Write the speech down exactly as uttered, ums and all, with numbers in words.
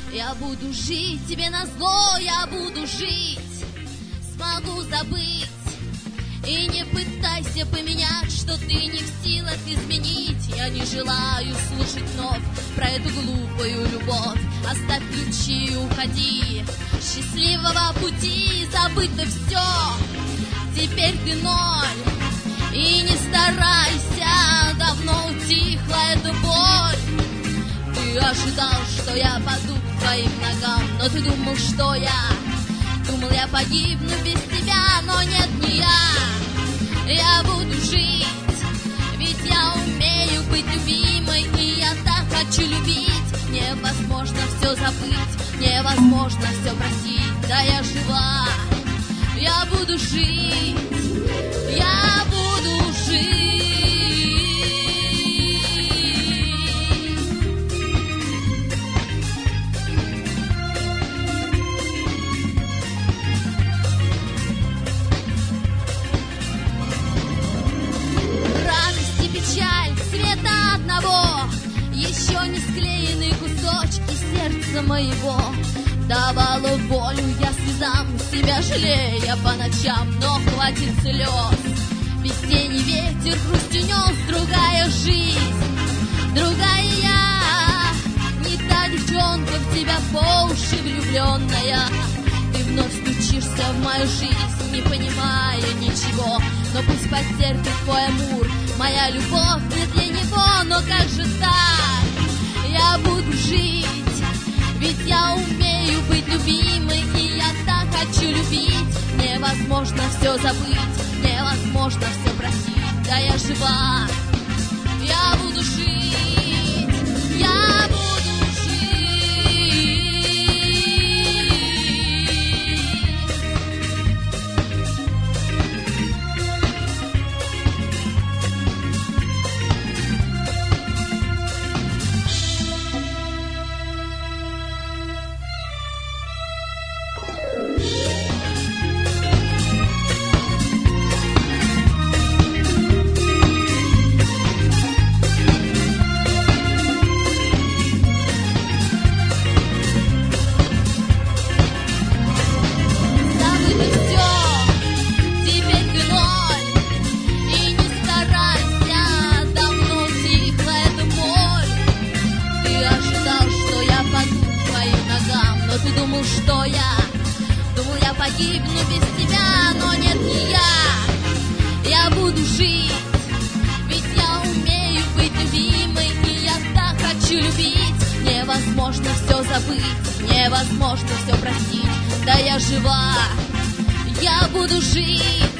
Я буду жить тебе назло, я буду жить, смогу забыть. И не пытайся поменять, что ты не в силах изменить. Я не желаю слушать вновь про эту глупую любовь. Оставь ключи и уходи, счастливого пути, забыто все. Теперь ты ноль, и не старайся, давно утихла эта боль. Ты ожидал, что я паду к твоим ногам, но ты думал, что я Думал, я погибну без тебя, но нет, не я. Я буду жить, ведь я умею быть любимой, и я так хочу любить. Невозможно все забыть, невозможно все простить. Да я жива, я буду жить, я буду жить. Радость и печаль цвета одного, еще не склеенные кусочки сердца моего. Давала волю я слезам, себя жалея по ночам, но хватит слез. Весенний ветер грустью нес, другая жизнь, другая я. Не та девчонка, в тебя по уши влюбленная. Ты вновь стучишься в мою жизнь, не понимая ничего. Но пусть потерпит твой амур, моя любовь не для него. Но как же так? Я буду жить, ведь я умею быть любимой, и я так хочу любить. Невозможно все забыть, невозможно все простить. Да я жива, я буду жить, я буду погибну без тебя, но нет, не я. Я буду жить, ведь я умею быть любимой, и я так хочу любить. Невозможно все забыть, невозможно все простить. Да я жива, я буду жить.